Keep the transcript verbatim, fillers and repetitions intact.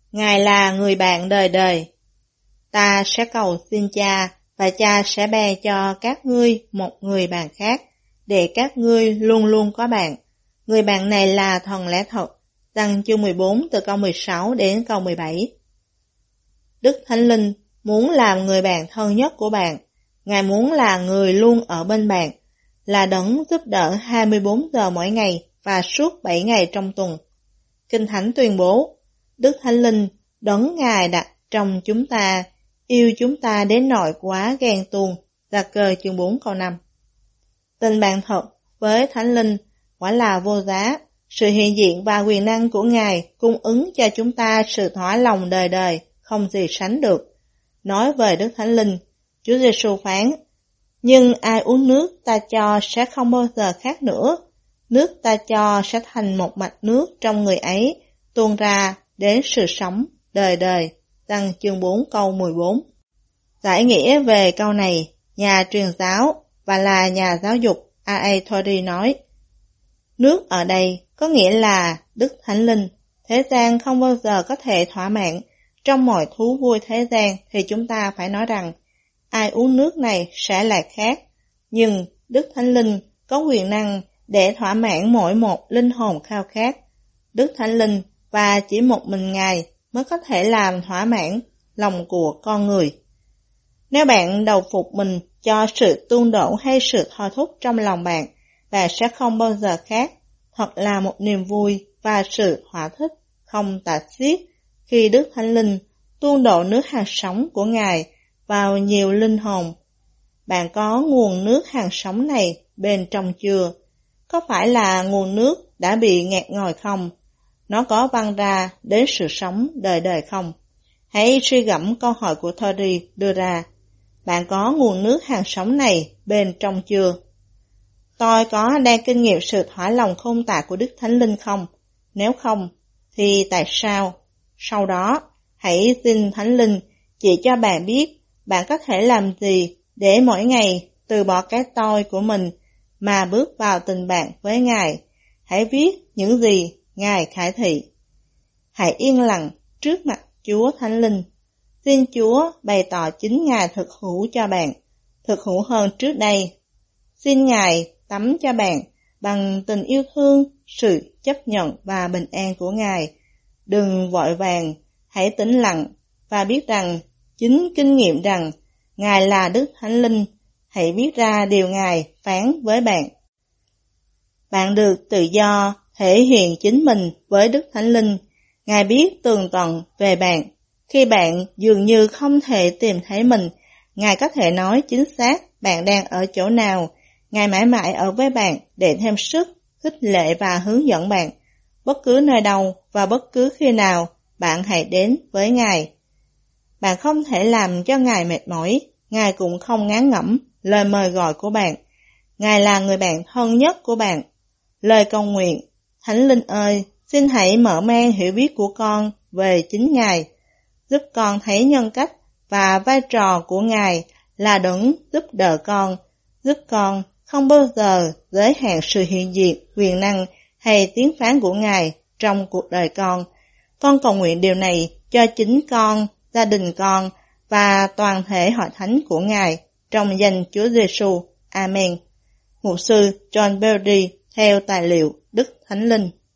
Ngài là người bạn đời đời. Ta sẽ cầu xin Cha, và Cha sẽ bè cho các ngươi một người bạn khác, để các ngươi luôn luôn có bạn. Người bạn này là thần lẽ thật. Giăng chương mười bốn từ câu mười sáu đến câu mười bảy. Đức Thánh Linh muốn làm người bạn thân nhất của bạn. Ngài muốn là người luôn ở bên bạn, là đấng giúp đỡ hai mươi bốn giờ mỗi ngày và suốt bảy ngày trong tuần. Kinh Thánh tuyên bố, Đức Thánh Linh đấng Ngài đặt trong chúng ta, yêu chúng ta đến nỗi quá ghen tuông. Gia Cơ chương bốn câu năm. Tình bạn thật với Thánh Linh quả là vô giá. Sự hiện diện và quyền năng của Ngài cung ứng cho chúng ta sự thỏa lòng đời đời, không gì sánh được. Nói về Đức Thánh Linh, Chúa Giêsu phán, nhưng ai uống nước ta cho sẽ không bao giờ khát nữa. Nước ta cho sẽ thành một mạch nước trong người ấy, tuôn ra đến sự sống đời đời. Giăng chương bốn câu mười bốn. Giải nghĩa về câu này, nhà truyền giáo và là nhà giáo dục a a. Torrey nói, nước ở đây có nghĩa là Đức Thánh Linh. Thế gian không bao giờ có thể thỏa mãn. Trong mọi thú vui thế gian thì chúng ta phải nói rằng ai uống nước này sẽ lại khát. Nhưng Đức Thánh Linh có quyền năng để thỏa mãn mỗi một linh hồn khao khát. Đức Thánh Linh và chỉ một mình Ngài mới có thể làm thỏa mãn lòng của con người. Nếu bạn đầu phục mình cho sự tuôn đổ hay sự thôi thúc trong lòng bạn, bạn sẽ không bao giờ khát. Thật là một niềm vui và sự thỏa thích không tả xiết khi Đức Thánh Linh tuôn đổ nước hạt sống của Ngài vào nhiều linh hồn. Bạn có nguồn nước hạt sống này bên trong chưa? Có phải là nguồn nước đã bị nghẹt ngòi không? Nó có văng ra đến sự sống đời đời không? Hãy suy gẫm câu hỏi của Torrey đưa ra. Bạn có nguồn nước hạt sống này bên trong chưa? Tôi có đang kinh nghiệm sự thỏa lòng không tả của Đức Thánh Linh không? Nếu không, thì tại sao? Sau đó, hãy xin Thánh Linh chỉ cho bạn biết bạn có thể làm gì để mỗi ngày từ bỏ cái tôi của mình mà bước vào tình bạn với Ngài. Hãy viết những gì Ngài khải thị. Hãy yên lặng trước mặt Chúa Thánh Linh. Xin Chúa bày tỏ chính Ngài thực hữu cho bạn, thực hữu hơn trước đây. Xin Ngài tắm cho bạn bằng tình yêu thương, sự chấp nhận và bình an của Ngài. Đừng vội vàng, hãy tĩnh lặng và biết rằng, chính kinh nghiệm rằng Ngài là Đức Thánh Linh. Hãy viết ra điều Ngài phán với bạn. Bạn được tự do thể hiện chính mình với Đức Thánh Linh. Ngài biết tường tận về bạn. Khi bạn dường như không thể tìm thấy mình, Ngài có thể nói chính xác bạn đang ở chỗ nào. Ngài mãi mãi ở với bạn để thêm sức, khích lệ và hướng dẫn bạn. Bất cứ nơi đâu và bất cứ khi nào, bạn hãy đến với Ngài. Bạn không thể làm cho Ngài mệt mỏi. Ngài cũng không ngán ngẩm lời mời gọi của bạn. Ngài là người bạn thân nhất của bạn. Lời cầu nguyện, Thánh Linh ơi, xin hãy mở mang hiểu biết của con về chính Ngài, giúp con thấy nhân cách và vai trò của Ngài là đấng giúp đỡ con, giúp con không bao giờ giới hạn sự hiện diện, quyền năng hay tiếng phán của Ngài trong cuộc đời con. Con cầu nguyện điều này cho chính con, gia đình con và toàn thể hội thánh của Ngài trong danh Chúa Giêsu. Amen. Mục sư John Berry theo tài liệu Đức Thánh Linh.